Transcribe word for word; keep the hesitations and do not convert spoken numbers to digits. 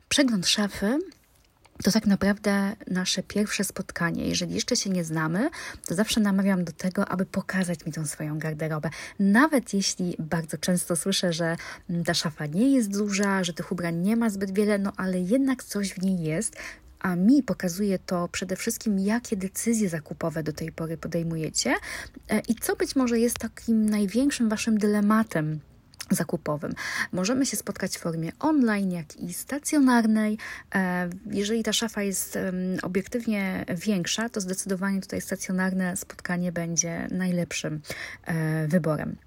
Przegląd szafy to tak naprawdę nasze pierwsze spotkanie. Jeżeli jeszcze się nie znamy, to zawsze namawiam do tego, aby pokazać mi tą swoją garderobę. Nawet jeśli bardzo często słyszę, że ta szafa nie jest duża, że tych ubrań nie ma zbyt wiele, no ale jednak coś w niej jest, a mi pokazuje to przede wszystkim, jakie decyzje zakupowe do tej pory podejmujecie i co być może jest takim największym waszym dylematem zakupowym. Możemy się spotkać w formie online, jak i stacjonarnej. Jeżeli ta szafa jest obiektywnie większa, to zdecydowanie tutaj stacjonarne spotkanie będzie najlepszym wyborem.